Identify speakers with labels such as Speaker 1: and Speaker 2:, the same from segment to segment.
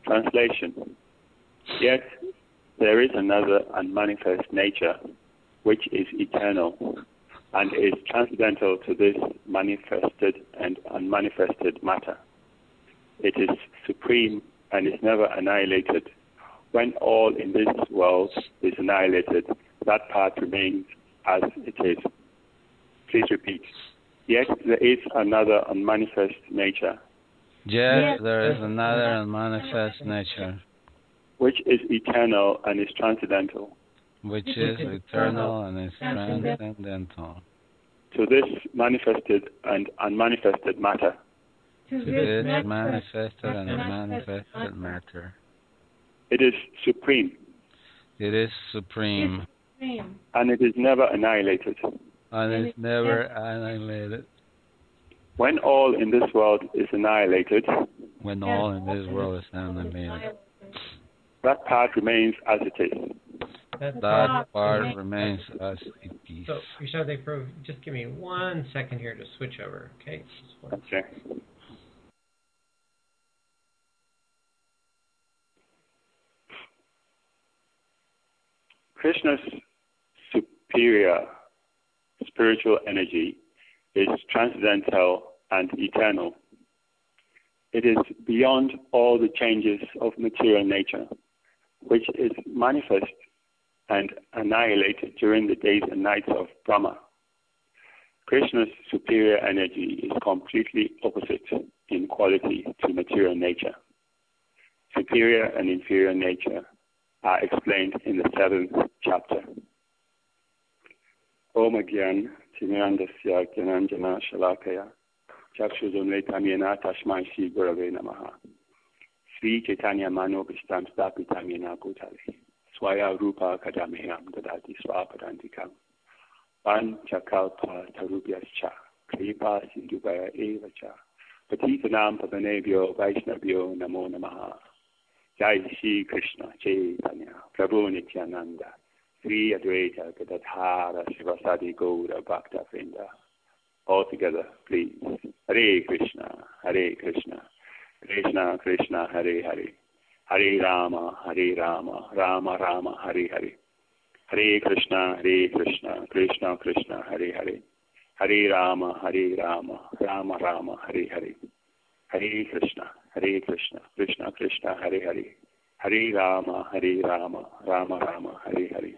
Speaker 1: Translation. Yet there is another unmanifest nature, which is eternal, and is transcendental to this manifested and unmanifested matter. It is supreme and is never annihilated. When all in this world is annihilated, that part remains as it is. Please repeat. Yet there is another unmanifest nature.
Speaker 2: Yet there is another unmanifest nature.
Speaker 1: Which is eternal and is transcendental.
Speaker 2: Which is eternal and is transcendental.
Speaker 1: To this manifested and unmanifested matter.
Speaker 2: To this manifested and unmanifested matter.
Speaker 1: It is supreme.
Speaker 2: It is supreme.
Speaker 1: And it is never annihilated.
Speaker 2: And is never annihilated.
Speaker 1: When all in this world is annihilated.
Speaker 2: When all in this world is annihilated.
Speaker 1: That part remains as it is.
Speaker 2: That part remains as it is.
Speaker 3: So, Rishad, just give me 1 second here to switch over, okay?
Speaker 1: Okay. Krishna's superior spiritual energy is transcendental and eternal. It is beyond all the changes of material nature, which is manifest and annihilated during the days and nights of Brahma. Krishna's superior energy is completely opposite in quality to material nature. Superior and inferior nature are explained in the 7th chapter. Om Agyan Timirandasya Gyananjana Shalakaya Chakshuzunletamyena Tashmai Shri Gurave Namaha Sri Chaitanya Mano Bhishtam Stapitamyena Bhutale Swaya Rupa Kadameham Dadati Swapadantikam Van Chakalpa Tarubhyascha Kripa Sindhubhaya Evacha Patitanam Pavanebhyo Vaishnavyo Namo Namaha Jai Shri Krishna Chaitanya Prabhu Nityananda Sri Advaita Gadadhara Srivasadi Gaura Bhakta Vrinda. All together, please. Hare Krishna, Krishna Krishna, Hare Hare, Hare Rama, Rama Rama, Hare Hare. Hare Krishna, Krishna Krishna, Hare Hare, Hare Rama, Rama Rama, Hare Hare. Hare Krishna, Krishna Krishna, Hare Hare, Hare Rama, Rama Rama, Hare Hare.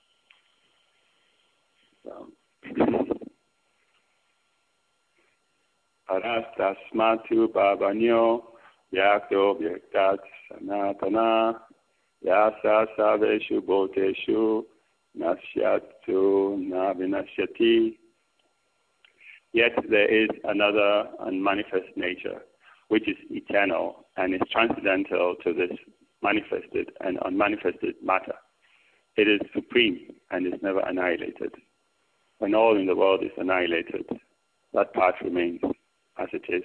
Speaker 1: Arastasmatu Bhavanyo Yakto Vyaktat Sanatana Yasa Saveshu Bhoteshu Nasyatu Navinashyati. Yet there is another unmanifest nature, which is eternal and is transcendental to this manifested and unmanifested matter. It is supreme and is never annihilated. When all in the world is annihilated, that part remains as it is.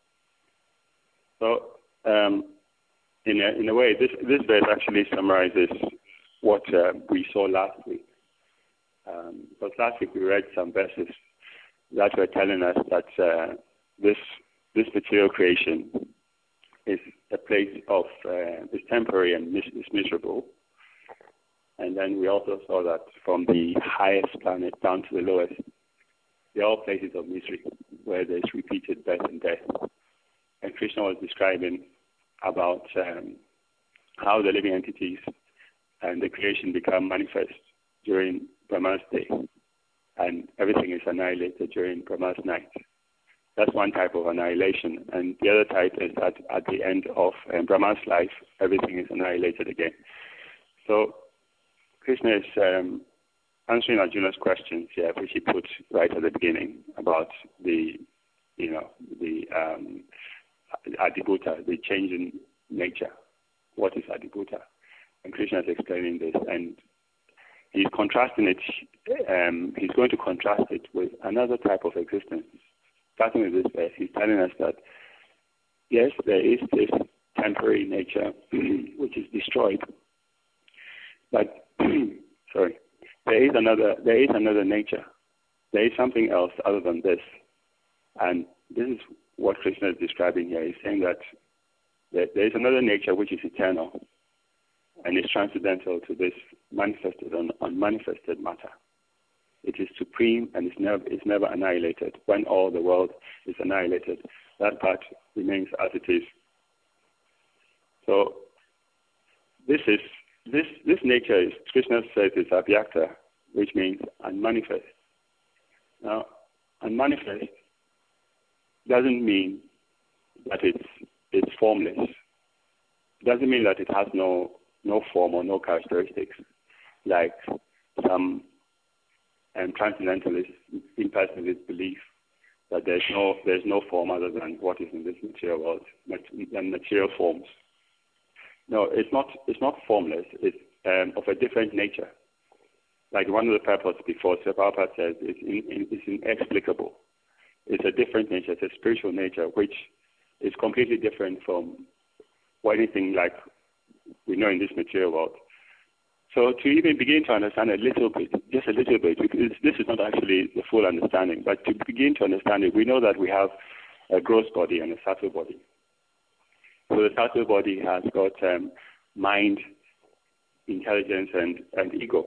Speaker 1: So, in a way, this verse actually summarizes what we saw last week. Because last week we read some verses that were telling us that this material creation is a place of is temporary and is miserable. And then we also saw that from the highest planet down to the lowest, they're all places of misery where there's repeated birth and death. And Krishna was describing about how the living entities and the creation become manifest during Brahma's day, and everything is annihilated during Brahma's night. That's one type of annihilation. And the other type is that at the end of Brahma's life, everything is annihilated again. So Krishna is answering Arjuna's questions here, which he put right at the beginning about the Adibhuta, the change in nature. What is Adibhuta? And Krishna is explaining this, and he's contrasting it. He's going to contrast it with another type of existence. Starting with this verse, he's telling us that yes, there is this temporary nature which is destroyed, but there is another nature. There is something else other than this, and this is what Krishna is describing here. He's saying that There is another nature which is eternal and is transcendental to this manifested and unmanifested matter. It is supreme and is never annihilated. When all the world is annihilated, that part remains as it is. So this nature is, Krishna says, is abhyakta, which means unmanifest. Now, unmanifest doesn't mean that it's formless. It doesn't mean that it has no form or no characteristics, like some transcendentalists, impersonalists believe that there's no form other than what is in this material world, than material forms. No, it's not formless. It's of a different nature. Like one of the purports before, Sri Prabhupada says, it's inexplicable. It's a different nature. It's a spiritual nature, which is completely different from anything like we know in this material world. So to even begin to understand just a little bit, because this is not actually the full understanding, but to begin to understand it, we know that we have a gross body and a subtle body. So the subtle body has got mind, intelligence, and ego.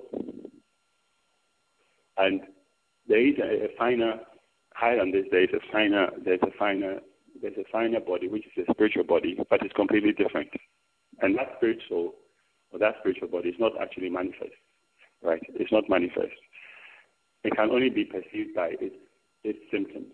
Speaker 1: And there is a finer, higher than this, there's a finer body, which is a spiritual body, but it's completely different. And that spiritual body is not actually manifest, right? It's not manifest. It can only be perceived by its symptoms.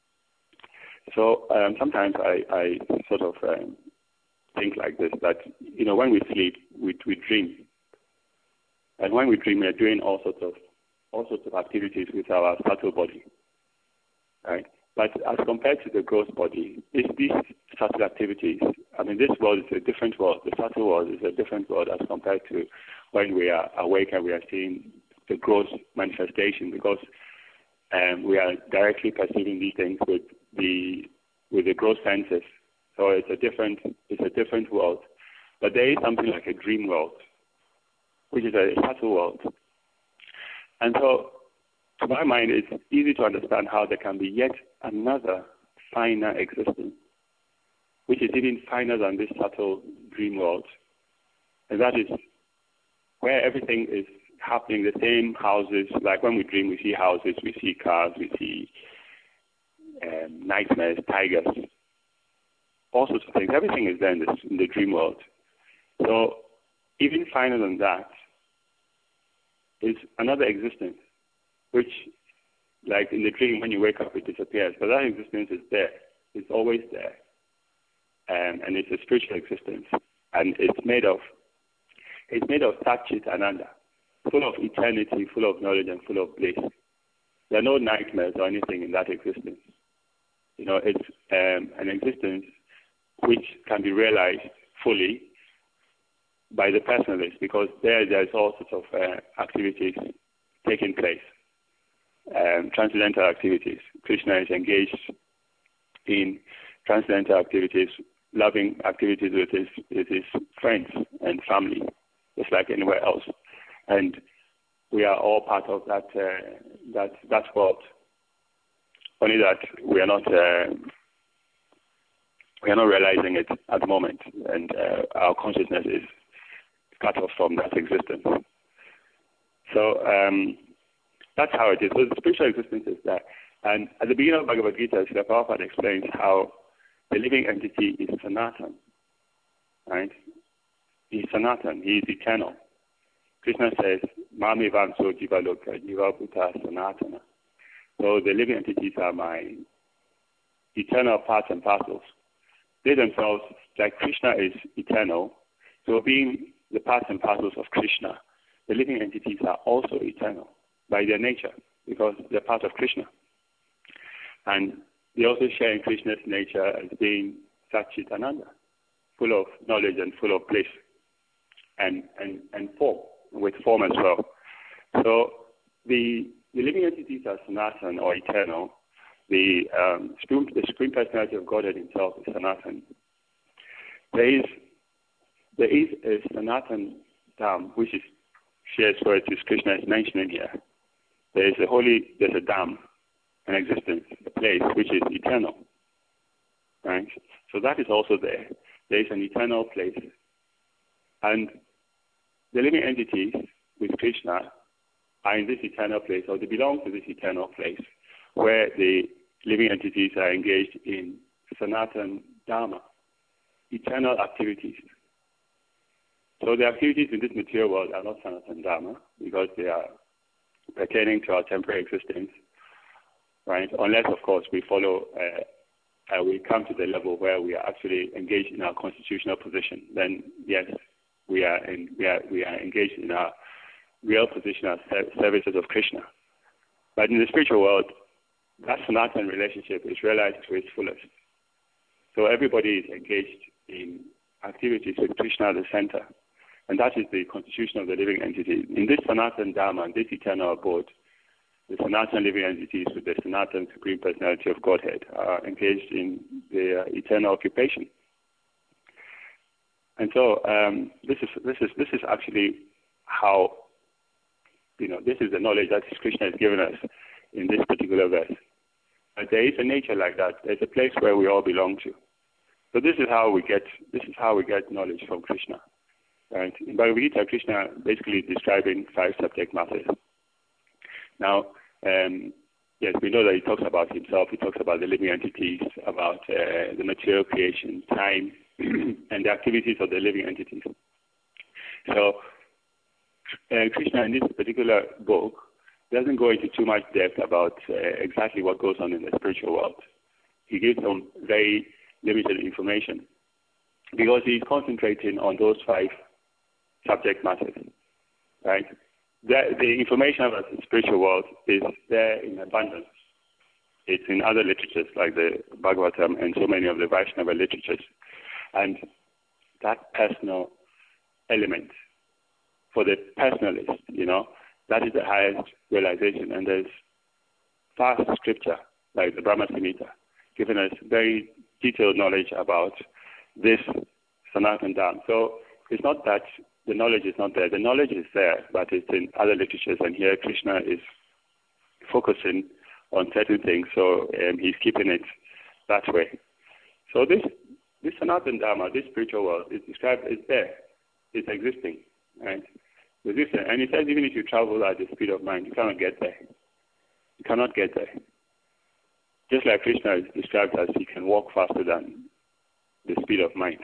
Speaker 1: So sometimes I sort of think like this, that, when we sleep, we dream. And when we dream, we are doing all sorts of activities with our subtle body, right? But as compared to the gross body, these subtle activities, this world is a different world. The subtle world is a different world as compared to when we are awake and we are seeing the gross manifestation, because we are directly perceiving these things with the gross senses. So it's a different world. But there is something like a dream world, which is a subtle world. And so, to my mind, it's easy to understand how there can be yet another finer existence, which is even finer than this subtle dream world. And that is where everything is happening, the same houses. Like when we dream, we see houses, we see cars, we see nightmares, tigers, all sorts of things. Everything is there in the dream world. So even finer than that is another existence, which, like in the dream, when you wake up, it disappears. But that existence is there. It's always there. And it's a spiritual existence. And it's made of Sat Chit Ananda, full of eternity, full of knowledge, and full of bliss. There are no nightmares or anything in that existence. It's an existence which can be realized fully by the personalist, because there's all sorts of activities taking place, transcendental activities. Krishna is engaged in transcendental activities, loving activities with his friends and family, just like anywhere else. And we are all part of that world. Only that we are not realizing it at the moment, and our consciousness is cut off from that existence. So that's how it is. So the spiritual existence is there. And at the beginning of Bhagavad Gita, Srila Prabhupada explains how the living entity is Sanatan, right? He's Sanatan. He is eternal. Krishna says, Mami Vamso Jiva Loka Jiva Bhuta Sanatana. So the living entities are my eternal parts and parcels. They themselves, like Krishna is eternal, so being the parts and parcels of Krishna, the living entities are also eternal by their nature, because they're part of Krishna. And they also share in Krishna's nature as being Satchitananda, full of knowledge and full of bliss, and form, with form as well. So the living entities are Sanatan, or eternal. The Supreme Personality of Godhead himself is Sanatan. There is a Sanatan Dham, which is shares where Krishna is mentioning here. There's a Dham, an existence, a place which is eternal. Right? So that is also there. there is an eternal place. And the living entities with Krishna are in this eternal place, or they belong to this eternal place, where the living entities are engaged in Sanatan Dharma, eternal activities. So the activities in this material world are not Sanatan Dharma because they are pertaining to our temporary existence, right? Unless, of course, we follow, we come to the level where we are actually engaged in our constitutional position. Then, yes, we are engaged in our real position as services of Krishna. But in the spiritual world, that Sanatan relationship is realized to its fullest. So everybody is engaged in activities with Krishna at the center. And that is the constitution of the living entity. In this Sanatan Dharma, this eternal abode, the Sanatan living entities with the Sanatan Supreme Personality of Godhead are engaged in their eternal occupation. And so this is actually how, this is the knowledge that Krishna has given us in this particular verse. But there is a nature like that. There's a place where we all belong to. So this is how we get knowledge from Krishna. Right? In Bhagavad Gita, Krishna basically describing 5 subject matters. Now, yes, we know that he talks about himself, he talks about the living entities, about the material creation, time, and the activities of the living entities. So, Krishna in this particular book doesn't go into too much depth about exactly what goes on in the spiritual world. He gives some very limited information because he's concentrating on those 5 subject matters, right? The information about the spiritual world is there in abundance. It's in other literatures like the Bhagavatam and so many of the Vaishnava literatures. And that personal element for the personalist, that is the highest realization. And there's vast scripture like the Brahma Samhita giving us very detailed knowledge about this Sanatan Dharma. So it's not that the knowledge is not there. The knowledge is there, but it's in other literatures. And here Krishna is focusing on certain things, so he's keeping it that way. So this Sanatan Dharma, this spiritual world, is described as there. It's existing, right? And it says even if you travel at the speed of mind, you cannot get there. You cannot get there. Just like Krishna is described as he can walk faster than the speed of mind.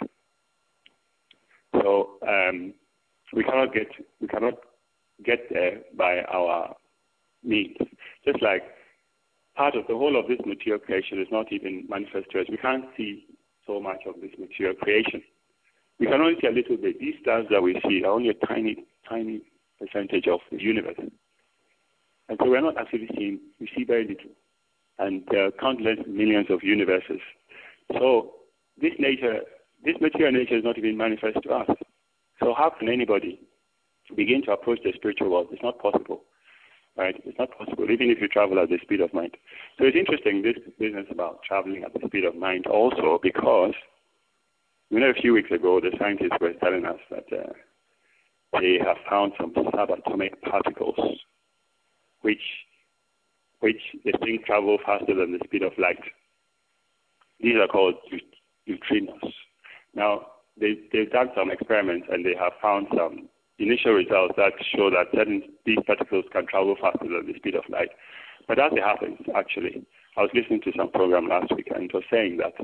Speaker 1: So we cannot get there by our means. Just like part of the whole of this material creation is not even manifest to us. We can't see so much of this material creation. We can only see a little bit. These stars that we see are only a tiny, tiny percentage of the universe. And so we're not actually seeing, we see very little. And there are countless millions of universes. So this material nature is not even manifest to us. So how can anybody begin to approach the spiritual world? It's not possible, right? It's not possible, even if you travel at the speed of mind. So it's interesting, this business about traveling at the speed of mind also, because, a few weeks ago, the scientists were telling us that they have found some subatomic particles, which they think travel faster than the speed of light. These are called neutrinos. Now, they've done some experiments and they have found some initial results that show that these particles can travel faster than the speed of light. But as it happens, actually, I was listening to some program last week and it was saying that,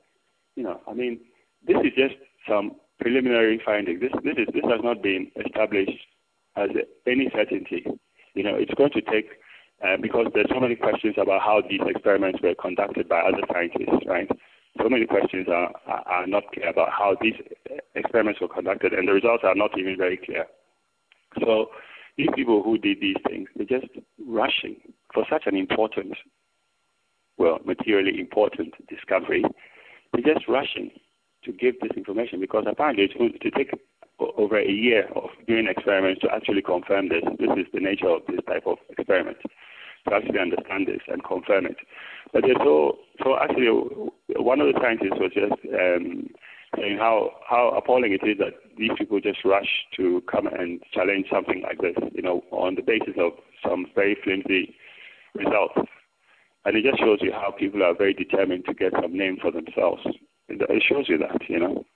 Speaker 1: this is just some preliminary finding. This has not been established as any certainty. It's going to take, because there's so many questions about how these experiments were conducted by other scientists, right? So many questions are not clear about how these experiments were conducted, and the results are not even very clear. So these people who did these things, they're just rushing for such an important, materially important discovery. They're just rushing to give this information because apparently it's going to take over a year of doing experiments to actually confirm this. This is the nature of this type of experiment, to actually understand this and confirm it. But so actually, one of the scientists was just saying how appalling it is that these people just rush to come and challenge something like this, on the basis of some very flimsy results. And it just shows you how people are very determined to get some name for themselves. It shows you that,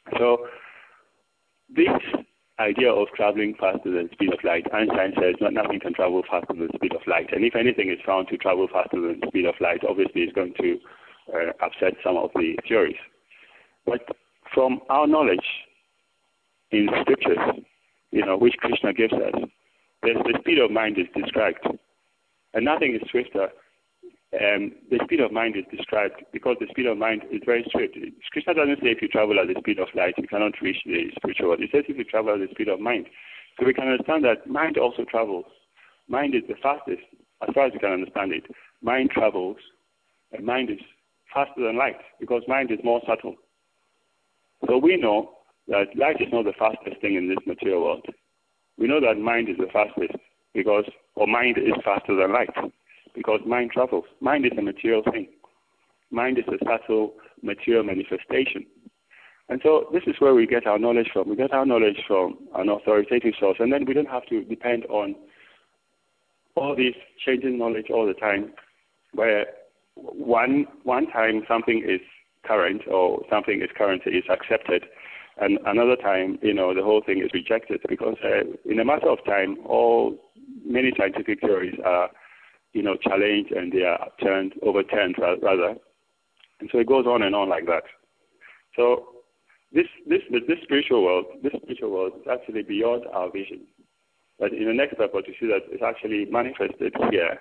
Speaker 1: So this idea of traveling faster than the speed of light, Einstein says nothing can travel faster than the speed of light. And if anything is found to travel faster than the speed of light, obviously it's going to upset some of the theories. But from our knowledge in scriptures, which Krishna gives us, the speed of mind is described. And nothing is swifter. The speed of mind is described because the speed of mind is very swift. Krishna doesn't say if you travel at the speed of light, you cannot reach the spiritual world. He says if you travel at the speed of mind. So we can understand that mind also travels. Mind is the fastest, as far as we can understand it. Mind travels, and mind is faster than light because mind is more subtle. So we know that light is not the fastest thing in this material world. We know that mind is the fastest mind is faster than light. Because mind travels. Mind is a material thing. Mind is a subtle material manifestation. And so this is where we get our knowledge from. We get our knowledge from an authoritative source, and then we don't have to depend on all this changing knowledge all the time, where one time something is current or something is currently is accepted, and another time, the whole thing is rejected. Because in a matter of time, many scientific theories are challenged and they are overturned rather. And so it goes on and on like that. So this spiritual world is actually beyond our vision. But in the next step, what you see that it's actually manifested here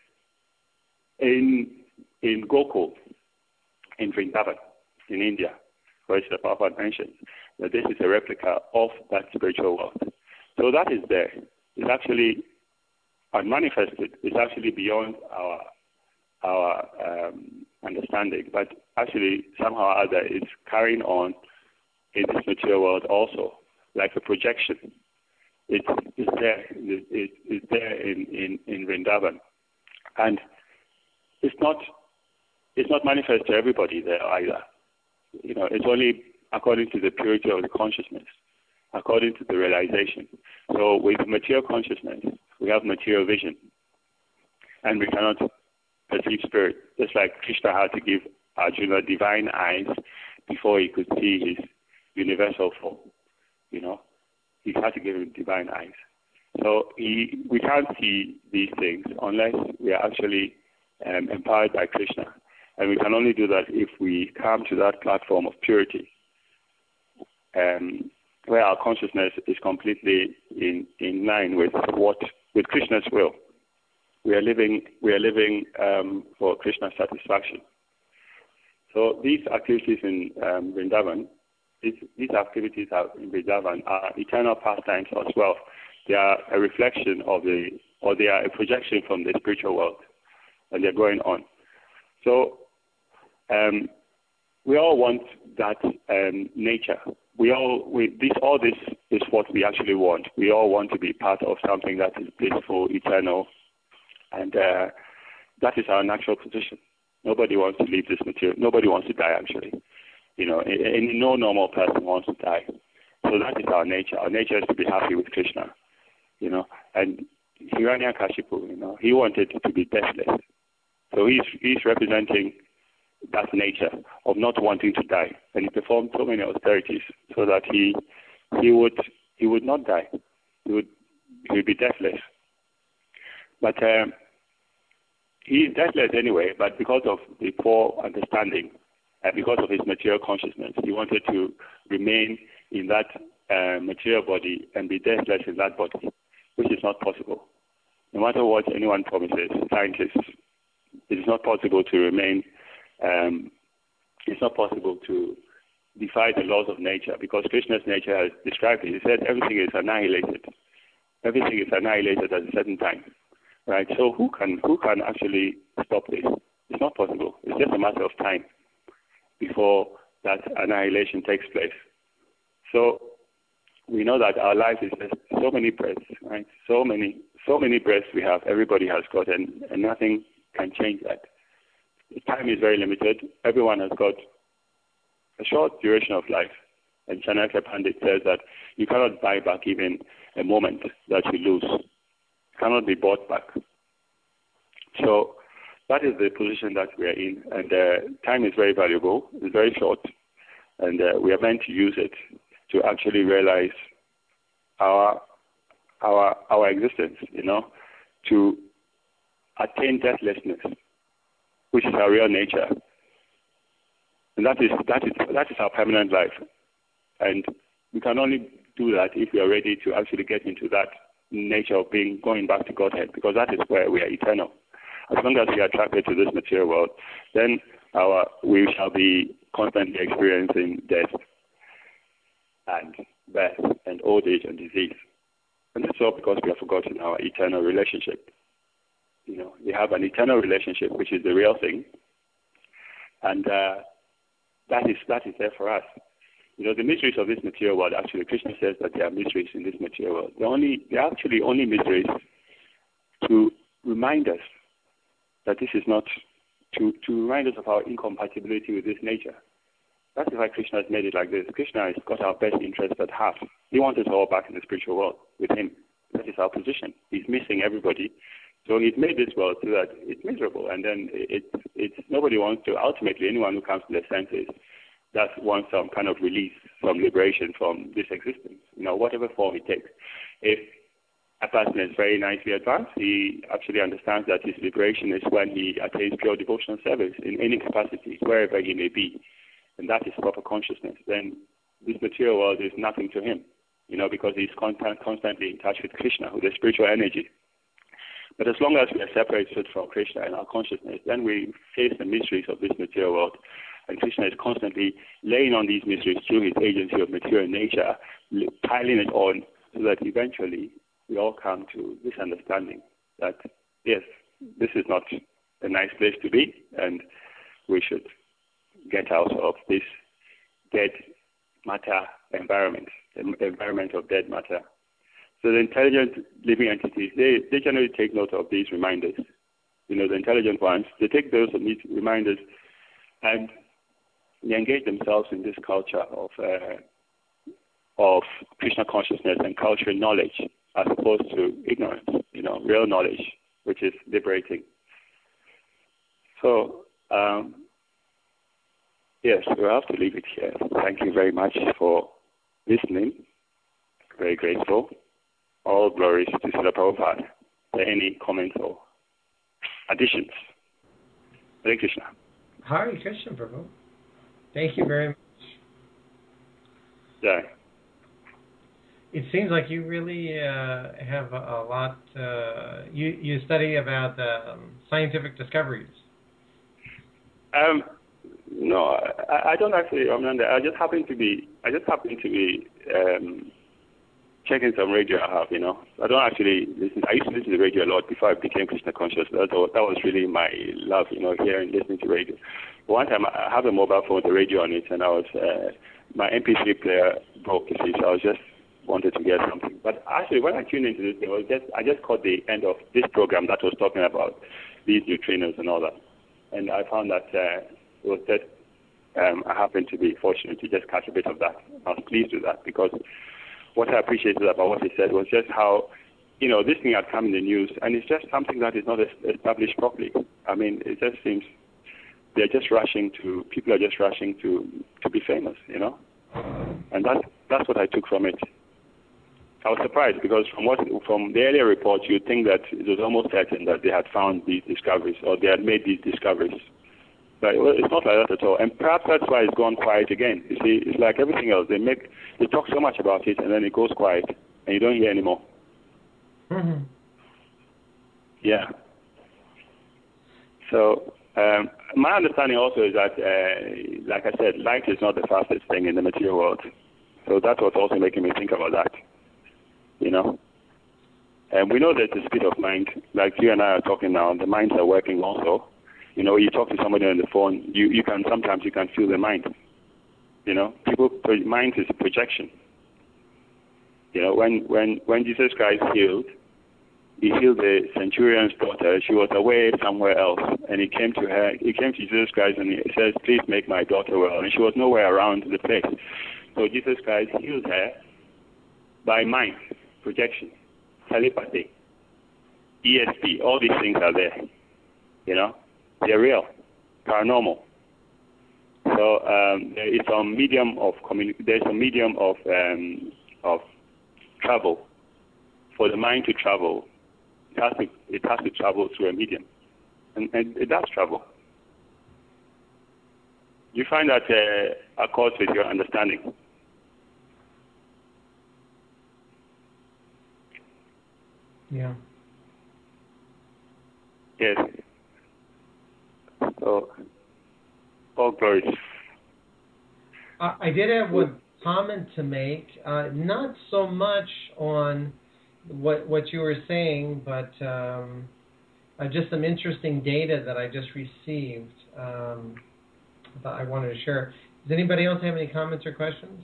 Speaker 1: in Gokul, in Vrindavan, in India, where the Prabhupada mentioned that this is a replica of that spiritual world. So that is there. It's actually unmanifested. It's actually beyond our understanding, but actually somehow or other it's carrying on in this material world also, like a projection. It's there. It's there in Vrindavan, and it's not manifest to everybody there either. It's only according to the purity of the consciousness, according to the realization. So with material consciousness, we have material vision, and we cannot perceive spirit. Just like Krishna had to give Arjuna divine eyes before he could see his universal form. He had to give him divine eyes. So we can't see these things unless we are actually empowered by Krishna. And we can only do that if we come to that platform of purity, where our consciousness is completely in line with Krishna's will. We are living for Krishna's satisfaction. So these activities in Vrindavan, these activities in Vrindavan are eternal pastimes as well. They are a reflection they are a projection from the spiritual world, and they're going on. So we all want that nature. All this is what we actually want. We all want to be part of something that is blissful, eternal, and that is our natural position. Nobody wants to leave this material. Nobody wants to die, actually. No normal person wants to die. So that is our nature. Our nature is to be happy with Krishna, And Hiranyakashipu, he wanted to be deathless. So he's representing that nature of not wanting to die, and he performed so many austerities so that he would not die. He would be deathless. But he is deathless anyway. But because of the poor understanding, and because of his material consciousness, he wanted to remain in that material body and be deathless in that body, which is not possible. No matter what anyone promises, scientists, it is not possible to remain. It's not possible to defy the laws of nature, because Krishna's nature has described it. He said everything is annihilated. Everything is annihilated at a certain time, right? So who can actually stop this? It's not possible. It's just a matter of time before that annihilation takes place. So we know that our life is just so many breaths, right? So many breaths we have. Everybody has got, and nothing can change that. Time is very limited. Everyone has got a short duration of life. And Chanakya Pandit says that you cannot buy back even a moment that you lose. It cannot be bought back. So that is the position that we are in. And time is very valuable. It's very short. And we are meant to use it to actually realize our existence, to attain deathlessness, which is our real nature. And that is our permanent life. And we can only do that if we are ready to actually get into that nature of going back to Godhead, because that is where we are eternal. As long as we are attracted to this material world, then we shall be constantly experiencing death and birth and old age and disease. And that's all because we have forgotten our eternal relationship. We have an eternal relationship, which is the real thing. And that is there for us. The mysteries of this material world, actually, Krishna says that there are mysteries in this material world. They're actually only mysteries to remind us that this is not, to remind us of our incompatibility with this nature. That's why Krishna has made it like this. Krishna has got our best interest at heart. He wants us all back in the spiritual world with him. That is our position. He's missing everybody. So he's made this world so that it's miserable. And then it's nobody wants to, ultimately, anyone who comes to their senses, that wants some kind of release, some liberation from this existence, whatever form it takes. If a person is very nicely advanced, he actually understands that his liberation is when he attains pure devotional service in any capacity, wherever he may be. And that is proper consciousness. Then this material world is nothing to him, because he's constantly in touch with Krishna, with the spiritual energy. But as long as we are separated from Krishna and our consciousness, then we face the mysteries of this material world. And Krishna is constantly laying on these mysteries through his agency of material nature, piling it on, so that eventually we all come to this understanding that, yes, this is not a nice place to be, and we should get out of this dead matter environment, the environment of dead matter. So the intelligent living entities, they generally take note of these reminders. The intelligent ones, they take those reminders and they engage themselves in this culture of Krishna consciousness and cultural knowledge, as opposed to ignorance, real knowledge, which is liberating. So, yes, we'll have to leave it here. Thank you very much for listening. Very grateful. All glories to Srila Prabhupada. Are there any comments or additions? Hare Krishna.
Speaker 3: Hare Krishna, Prabhu. Thank you very much.
Speaker 1: Yeah.
Speaker 3: It seems like you really have a lot. You study about scientific discoveries.
Speaker 1: No, I don't actually. I just happen to be checking some radio I have. I don't actually listen. I used to listen to the radio a lot before I became Krishna conscious. That was really my love, hearing, listening to radio. One time I have a mobile phone with a radio on it, and I was my MP3 player broke. So I was just wanted to get something. But actually, when I tuned into this, I just caught the end of this program that was talking about these neutrinos and all that, and I found that it was just I happened to be fortunate to just catch a bit of that. I was pleased with that, because what I appreciated about what he said was just how, this thing had come in the news, and it's just something that is not established properly. I mean, it just seems people are just rushing to be famous, and that's what I took from it. I was surprised, because from the earlier reports, you'd think that it was almost certain that they had found these discoveries, or they had made these discoveries. But it's not like that at all. And perhaps that's why it's gone quiet again. You see, it's like everything else. They talk so much about it, and then it goes quiet, and you don't hear anymore.
Speaker 3: Mm-hmm.
Speaker 1: Yeah. So my understanding also is that, like I said, light is not the fastest thing in the material world. So that's what's also making me think about that. And we know that the speed of mind, like you and I are talking now, the minds are working also. You talk to somebody on the phone, you can sometimes feel their mind. Mind is a projection. When Jesus Christ healed, he healed the centurion's daughter. She was away somewhere else, and he came to Jesus Christ, and he says, "Please make my daughter well." And she was nowhere around the place. So Jesus Christ healed her by mind, projection, telepathy, ESP. All these things are there. They're real, paranormal. So there is a medium of there's a medium of travel. For the mind to travel, it has to travel through a medium, and it does travel. You find that accords with your understanding.
Speaker 3: Yeah.
Speaker 1: Yes. So, all glories.
Speaker 3: I did have one comment to make, not so much on what you were saying, but just some interesting data that I just received that I wanted to share. Does anybody else have any comments or questions?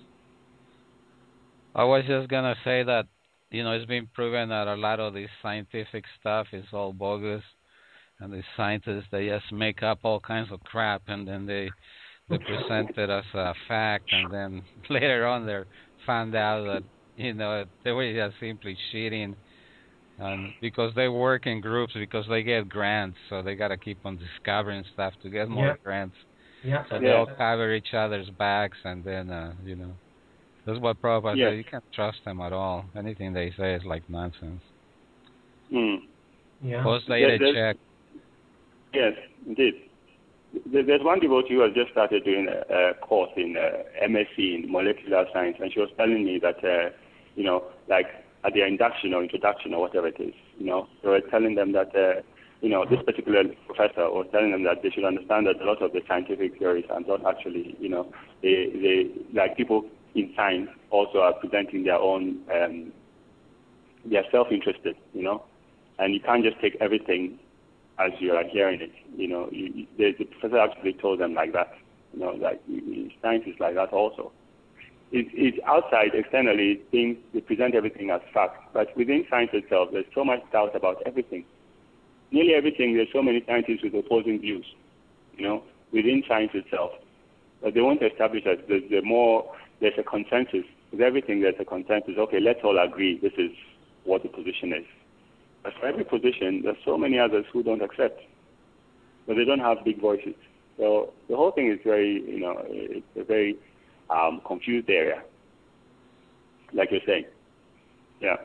Speaker 2: I was just going to say that, it's been proven that a lot of this scientific stuff is all bogus. And the scientists, they just make up all kinds of crap, and then they present it as a fact, and then later on they found out that, they were just simply cheating. And because they work in groups, because they get grants, so they got to keep on discovering stuff to get more grants.
Speaker 3: Yeah.
Speaker 2: So they all cover each other's backs, and then, that's what Prabhupada said. You can't trust them at all. Anything they say is like nonsense. Post data check.
Speaker 1: Yes, indeed. There's one devotee who has just started doing a course in MSc in molecular science, and she was telling me that, like at their induction or introduction or whatever it is, they were telling them that, this particular professor was telling them that they should understand that a lot of the scientific theories are not actually, they like people in science also are presenting their own, they're self-interested, and you can't just take everything as you are hearing it. The professor actually told them like that, like science is like that also. It's outside, externally, they present everything as fact, but within science itself, there's so much doubt about everything. Nearly everything, there's so many scientists with opposing views, within science itself. But they won't establish that there's a consensus. With everything, there's a consensus. Okay, let's all agree this is what the position is. But for every position, there's so many others who don't accept. But they don't have big voices. So the whole thing is very, it's a very confused area, like you're saying. Yeah.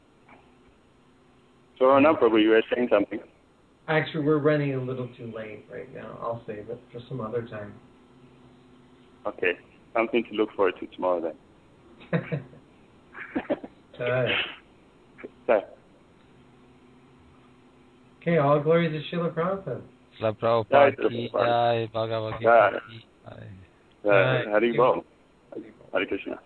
Speaker 1: So Ronald, probably you were saying something.
Speaker 3: Actually, we're running a little too late right now. I'll save it for some other time.
Speaker 1: Okay. Something to look forward to tomorrow then. Okay, all glory to Srila Prabhupada.
Speaker 2: Srila Prabhupada ki jai, Bhagavad Gita ki jai.
Speaker 1: Hari Bol. Hare Krishna.